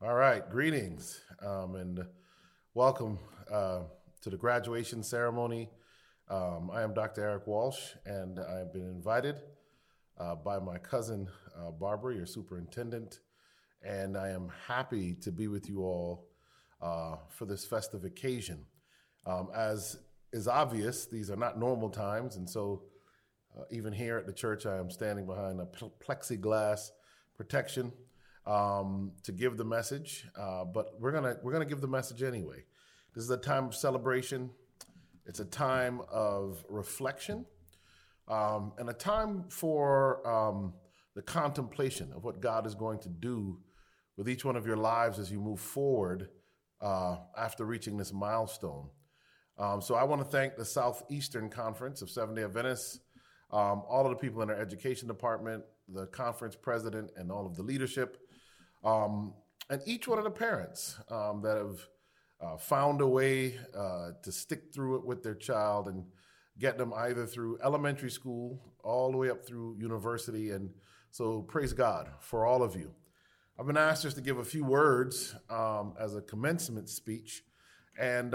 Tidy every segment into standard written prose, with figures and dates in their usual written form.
All right, greetings and welcome to the graduation ceremony. I am Dr. Eric Walsh, and I have been invited by my cousin Barbara, your superintendent, and I am happy to be with you all for this festive occasion. As is obvious, these are not normal times, and so even here at the church, I am standing behind a plexiglass protection to give the message, but we're gonna give the message anyway. This is a time of celebration. It's a time of reflection, and a time for the contemplation of what God is going to do with each one of your lives as you move forward after reaching this milestone. So I want to thank the Southeastern Conference of Seventh-day Adventists, all of the people in our education department, the conference president, and all of the leadership. And each one of the parents that have found a way to stick through it with their child and get them either through elementary school all the way up through university. And so praise God for all of you. I've been asked just to give a few words as a commencement speech, and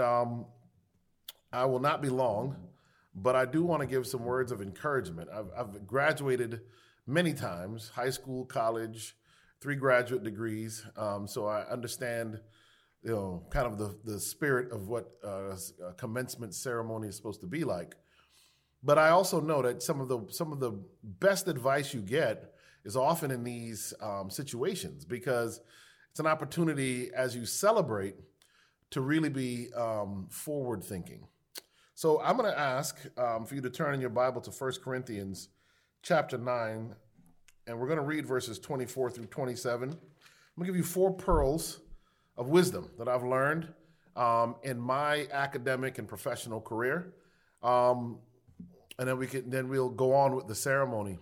I will not be long, but I do want to give some words of encouragement. I've graduated many times, high school, college, 3 graduate degrees, so I understand, kind of the spirit of what a commencement ceremony is supposed to be like. But I also know that some of the best advice you get is often in these situations, because it's an opportunity as you celebrate to really be forward thinking. So I'm going to ask for you to turn in your Bible to 1 Corinthians chapter 9. And we're going to read verses 24 through 27. I'm going to give you 4 pearls of wisdom that I've learned in my academic and professional career. And then we'll go on with the ceremony.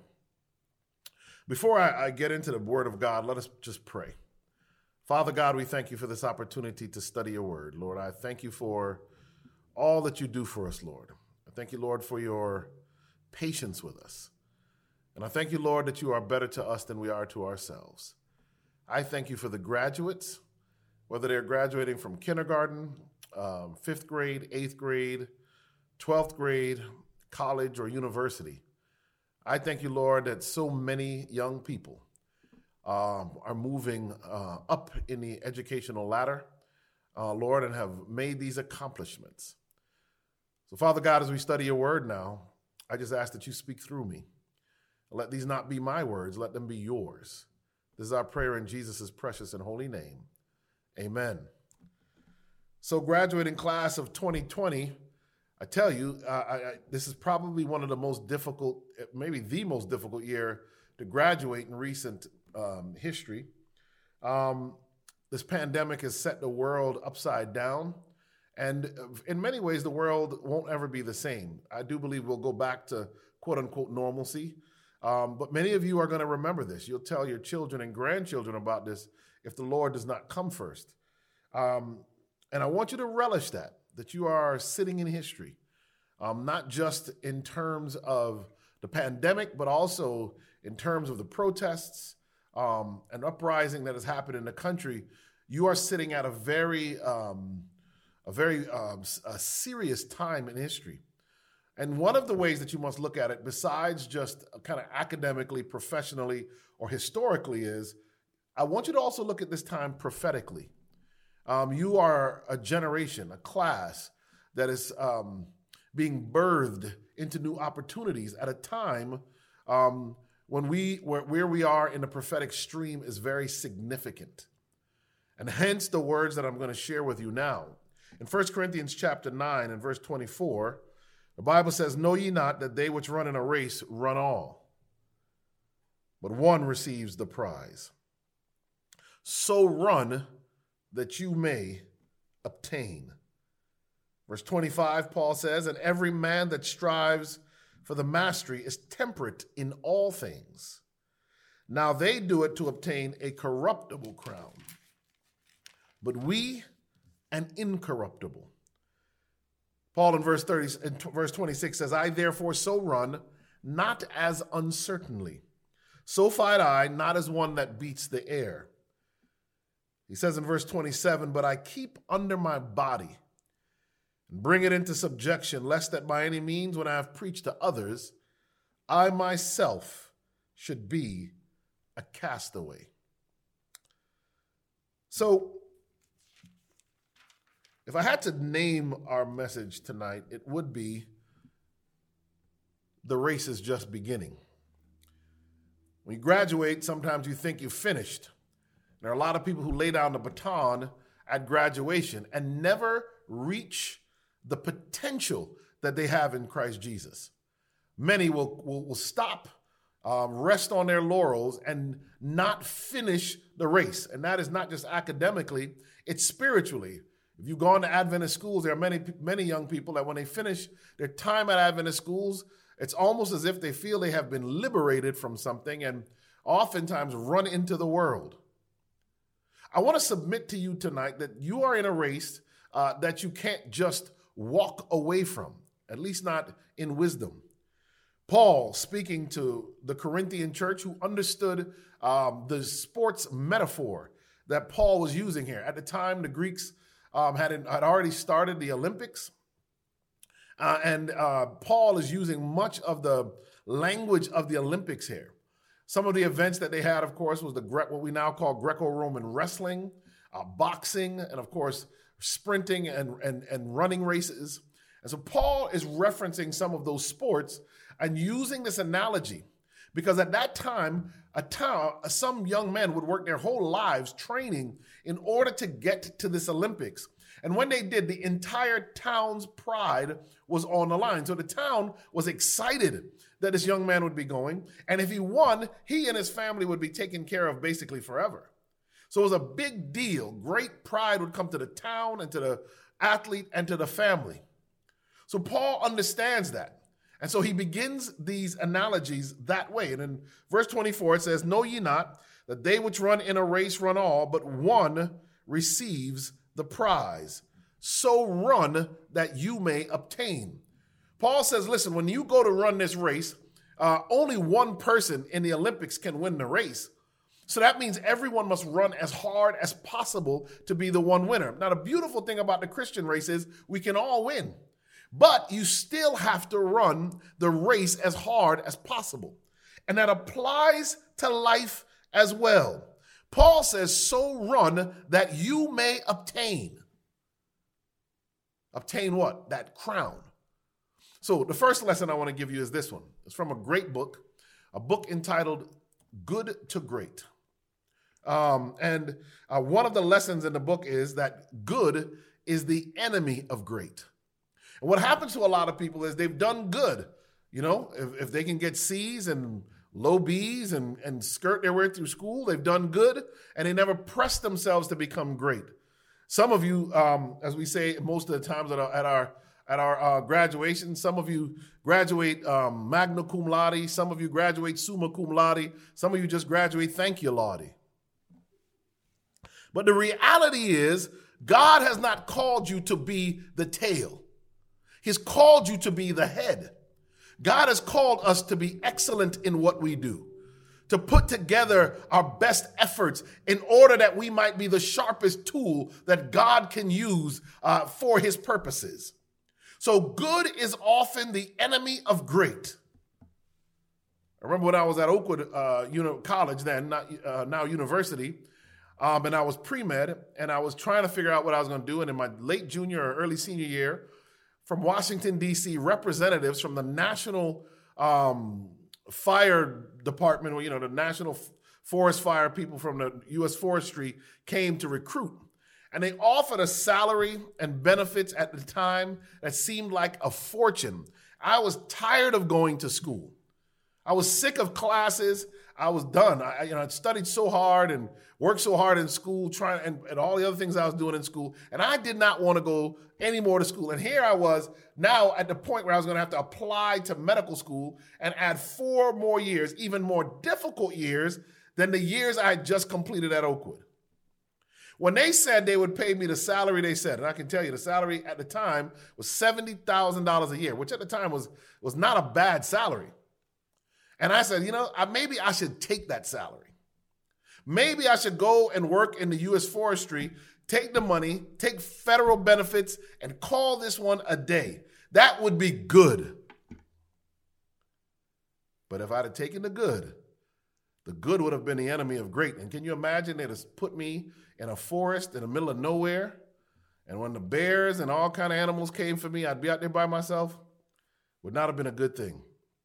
Before I get into the Word of God, let us just pray. Father God, we thank you for this opportunity to study your Word. Lord, I thank you for all that you do for us, Lord. I thank you, Lord, for your patience with us. And I thank you, Lord, that you are better to us than we are to ourselves. I thank you for the graduates, whether they're graduating from kindergarten, 5th grade, 8th grade, 12th grade, college, or university. I thank you, Lord, that so many young people are moving up in the educational ladder, Lord, and have made these accomplishments. So, Father God, as we study your word now, I just ask that you speak through me. Let these not be my words, let them be yours. This is our prayer in Jesus' precious and holy name. Amen. So, graduating class of 2020, I tell you, this is probably one of the most difficult, maybe the most difficult year to graduate in recent history. This pandemic has set the world upside down, and in many ways, the world won't ever be the same. I do believe we'll go back to quote-unquote normalcy. But many of you are going to remember this. You'll tell your children and grandchildren about this if the Lord does not come first. And I want you to relish that you are sitting in history, not just in terms of the pandemic, but also in terms of the protests and uprising that has happened in the country. You are sitting at a very serious time in history. And one of the ways that you must look at it, besides just kind of academically, professionally, or historically, is I want you to also look at this time prophetically. You are a generation, a class that is being birthed into new opportunities at a time when where we are in the prophetic stream is very significant. And hence the words that I'm going to share with you now. In 1 Corinthians chapter 9 and verse 24, the Bible says, "Know ye not that they which run in a race run all, but one receives the prize. So run that you may obtain." Verse 25, Paul says, "And every man that strives for the mastery is temperate in all things. Now they do it to obtain a corruptible crown, but we an incorruptible." Paul in verse 26 says, "I therefore so run, not as uncertainly. So fight I, not as one that beats the air." He says in verse 27, but I keep under my body and bring it into subjection, lest that by any means, when I have preached to others, I myself should be a castaway. So, if I had to name our message tonight, it would be The Race is Just Beginning. When you graduate, sometimes you think you've finished. There are a lot of people who lay down the baton at graduation and never reach the potential that they have in Christ Jesus. Many will stop, rest on their laurels, and not finish the race. And that is not just academically, it's spiritually. If you've gone to Adventist schools, there are many young people that when they finish their time at Adventist schools, it's almost as if they feel they have been liberated from something and oftentimes run into the world. I want to submit to you tonight that you are in a race that you can't just walk away from, at least not in wisdom. Paul, speaking to the Corinthian church who understood the sports metaphor that Paul was using here. At the time, the Greeks had already started the Olympics. And Paul is using much of the language of the Olympics here. Some of the events that they had, of course, was what we now call Greco-Roman wrestling, boxing, and of course, sprinting and running races. And so Paul is referencing some of those sports and using this analogy because at that time, some young men would work their whole lives training in order to get to this Olympics. And when they did, the entire town's pride was on the line. So the town was excited that this young man would be going. And if he won, he and his family would be taken care of basically forever. So it was a big deal. Great pride would come to the town and to the athlete and to the family. So Paul understands that. And so he begins these analogies that way. And in verse 24, it says, know ye not that they which run in a race run all, but one receives the prize. So run that you may obtain. Paul says, listen, when you go to run this race, only one person in the Olympics can win the race. So that means everyone must run as hard as possible to be the one winner. Now, the beautiful thing about the Christian race is we can all win, but you still have to run the race as hard as possible. And that applies to life as well. Paul says, so run that you may obtain. Obtain what? That crown. So the first lesson I want to give you is this one. It's from a great book, a book entitled Good to Great. And one of the lessons in the book is that good is the enemy of great. And what happens to a lot of people is they've done good. You know, if they can get C's and low B's and skirt their way through school, they've done good, and they never press themselves to become great. Some of you, as we say most of the times at our graduation, some of you graduate magna cum laude, some of you graduate summa cum laude, some of you just graduate thank you laude. But the reality is, God has not called you to be the tail. He's called you to be the head. God has called us to be excellent in what we do, to put together our best efforts in order that we might be the sharpest tool that God can use for his purposes. So good is often the enemy of great. I remember when I was at Oakwood College then, now university, and I was pre-med, and I was trying to figure out what I was going to do. And in my late junior or early senior year, from Washington, D.C., representatives from the National Fire Department, the National Forest Fire people from the U.S. Forestry came to recruit. And they offered a salary and benefits at the time that seemed like a fortune. I was tired of going to school. I was sick of classes. I was done. I studied so hard and worked so hard in school, and all the other things I was doing in school. And I did not want to go anymore to school. And here I was now at the point where I was going to have to apply to medical school and add 4 more years, even more difficult years than the years I had just completed at Oakwood. When they said they would pay me the salary they said, and I can tell you the salary at the time was $70,000 a year, which at the time was not a bad salary. And I said, maybe I should take that salary. Maybe I should go and work in the U.S. forestry, take the money, take federal benefits, and call this one a day. That would be good. But if I'd have taken the good would have been the enemy of great. And can you imagine they'd have put me in a forest in the middle of nowhere? And when the bears and all kind of animals came for me, I'd be out there by myself. Would not have been a good thing.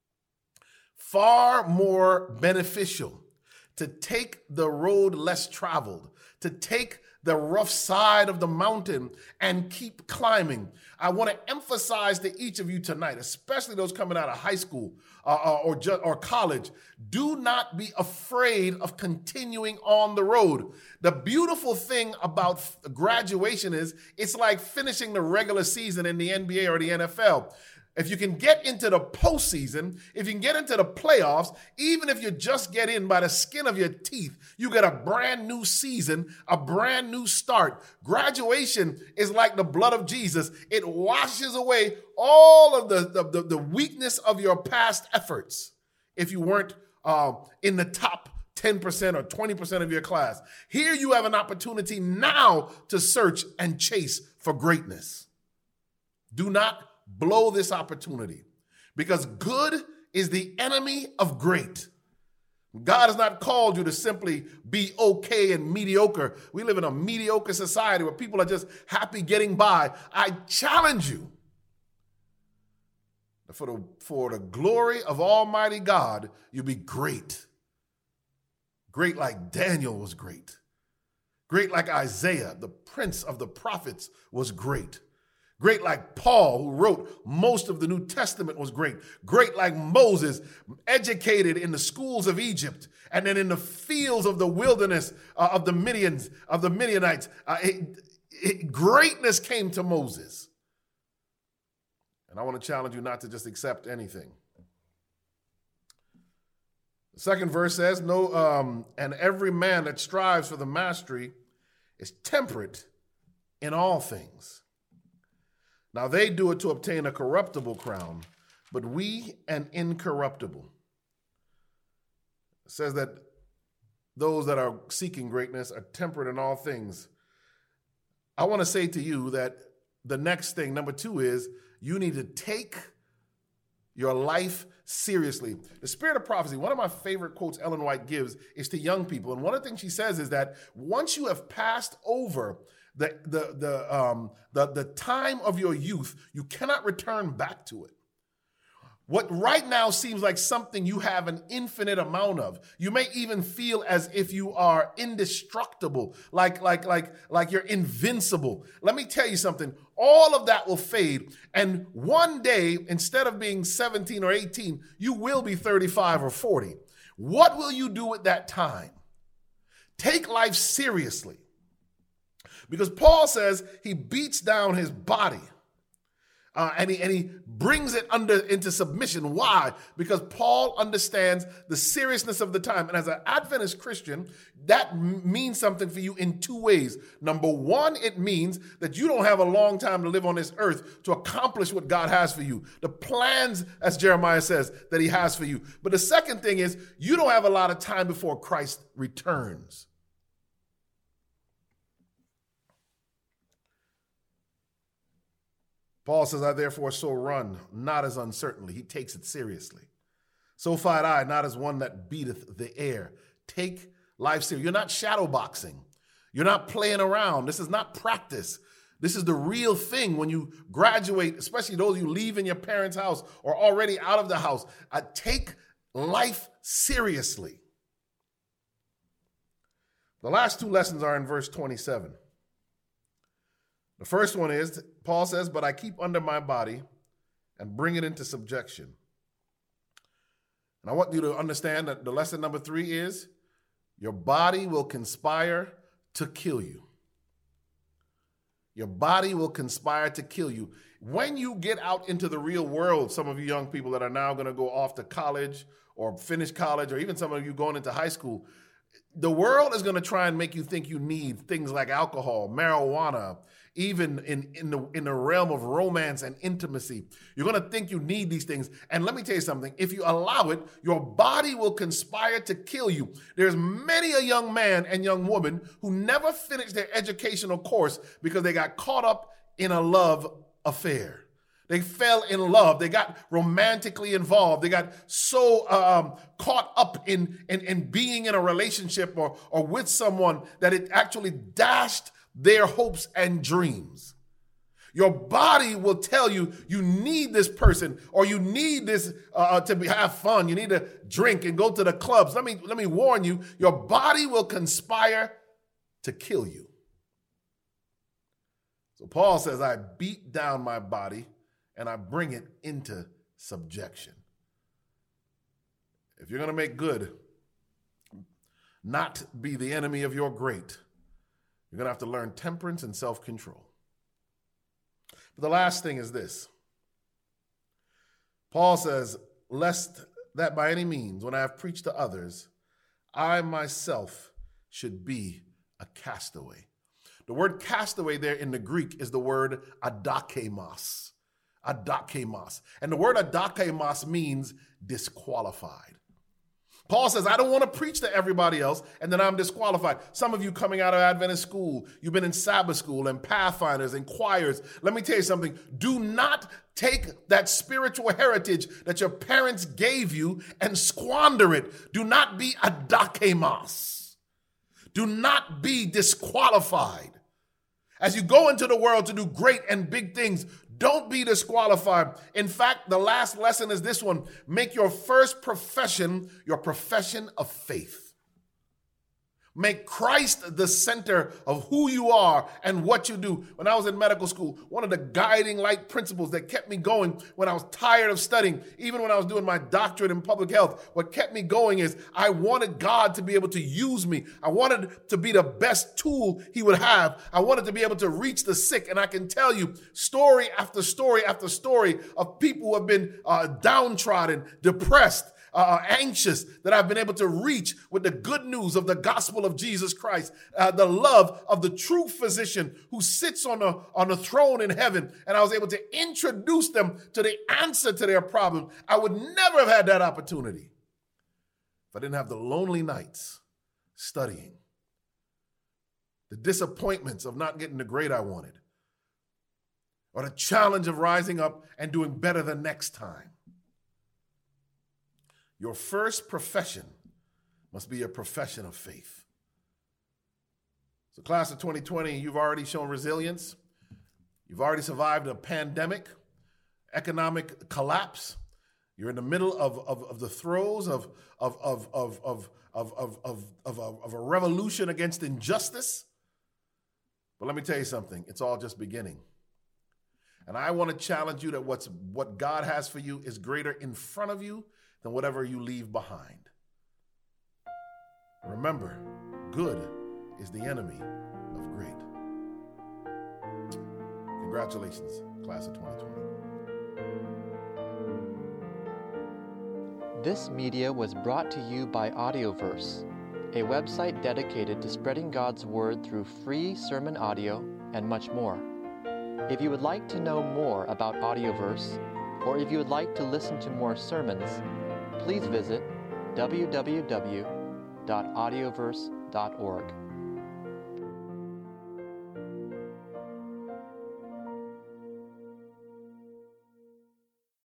Far more beneficial to take the road less traveled, to take the rough side of the mountain and keep climbing. I want to emphasize to each of you tonight, especially those coming out of high school or college, do not be afraid of continuing on the road. The beautiful thing about graduation is it's like finishing the regular season in the NBA or the NFL. If you can get into the postseason, if you can get into the playoffs, even if you just get in by the skin of your teeth, you get a brand new season, a brand new start. Graduation is like the blood of Jesus. It washes away all of the weakness of your past efforts if you weren't in the top 10% or 20% of your class. Here you have an opportunity now to search and chase for greatness. Do not blow this opportunity, because good is the enemy of great. God has not called you to simply be okay and mediocre. We live in a mediocre society where people are just happy getting by. I challenge you, for the glory of Almighty God, you be great. Great like Daniel was great. Great like Isaiah, the prince of the prophets, was great. Great like Paul, who wrote most of the New Testament, was great. Great like Moses, educated in the schools of Egypt and then in the fields of the wilderness of the Midianites. Greatness came to Moses. And I want to challenge you not to just accept anything. The second verse says, and every man that strives for the mastery is temperate in all things. Now they do it to obtain a corruptible crown, but we an incorruptible. It says that those that are seeking greatness are temperate in all things. I want to say to you that the next thing, number 2, is you need to take your life seriously. The spirit of prophecy, one of my favorite quotes Ellen White gives is to young people. And one of the things she says is that once you have passed over the time of your youth, you cannot return back to it. What right now seems like something you have an infinite amount of. You may even feel as if you are indestructible, like you're invincible. Let me tell you something. All of that will fade. And one day, instead of being 17 or 18, you will be 35 or 40. What will you do at that time? Take life seriously. Because Paul says he beats down his body and he brings it into submission. Why? Because Paul understands the seriousness of the time. And as an Adventist Christian, that means something for you in 2 ways. Number 1, it means that you don't have a long time to live on this earth to accomplish what God has for you. The plans, as Jeremiah says, that he has for you. But the second thing is you don't have a lot of time before Christ returns. Paul says, I therefore so run, not as uncertainly. He takes it seriously. So fight I, not as one that beateth the air. Take life seriously. You're not shadow boxing. You're not playing around. This is not practice. This is the real thing when you graduate, especially those you leave in your parents' house or already out of the house. Take life seriously. The last 2 lessons are in verse 27. The first one is, Paul says, but I keep under my body and bring it into subjection. And I want you to understand that the lesson number 3 is, your body will conspire to kill you. Your body will conspire to kill you. When you get out into the real world, some of you young people that are now going to go off to college or finish college, or even some of you going into high school, The world is going to try and make you think you need things like alcohol, marijuana, even in the realm of romance and intimacy. You're going to think you need these things. And let me tell you something. If you allow it, your body will conspire to kill you. There's many a young man and young woman who never finished their educational course because they got caught up in a love affair. They fell in love. They got romantically involved. They got so caught up in being in a relationship or with someone that it actually dashed their hopes and dreams. Your body will tell you you need this person or you need this to have fun. You need to drink and go to the clubs. Let me warn you, your body will conspire to kill you. So Paul says, I beat down my body and I bring it into subjection. If you're going to make good, not be the enemy of your great, you're going to have to learn temperance and self-control. But the last thing is this. Paul says, lest that by any means, when I have preached to others, I myself should be a castaway. The word castaway there in the Greek is the word adakemos. Adakemos. And the word adakemos means disqualified. Paul says, I don't want to preach to everybody else, and then I'm disqualified. Some of you coming out of Adventist school, you've been in Sabbath school and Pathfinders and choirs. Let me tell you something. Do not take that spiritual heritage that your parents gave you and squander it. Do not be adakemos. Do not be disqualified. As you go into the world to do great and big things, don't be disqualified. In fact, the last lesson is this one. Make your first profession your profession of faith. Make Christ the center of who you are and what you do. When I was in medical school, one of the guiding light principles that kept me going when I was tired of studying, even when I was doing my doctorate in public health, what kept me going is I wanted God to be able to use me. I wanted to be the best tool he would have. I wanted to be able to reach the sick. And I can tell you story after story after story of people who have been downtrodden, depressed, anxious, that I've been able to reach with the good news of the gospel of Jesus Christ, the love of the true physician who sits on the throne in heaven. And I was able to introduce them to the answer to their problem. I would never have had that opportunity if I didn't have the lonely nights studying, the disappointments of not getting the grade I wanted, or the challenge of rising up and doing better the next time. Your first profession must be a profession of faith. So class of 2020, you've already shown resilience. You've already survived a pandemic, economic collapse. You're in the middle of the throes of a revolution against injustice. But let me tell you something, it's all just beginning. And I want to challenge you that what God has for you is greater in front of you than whatever you leave behind. Remember, good is the enemy of great. Congratulations, class of 2020. This media was brought to you by Audioverse, a website dedicated to spreading God's Word through free sermon audio and much more. If you would like to know more about Audioverse, or if you would like to listen to more sermons, please visit www.audioverse.org.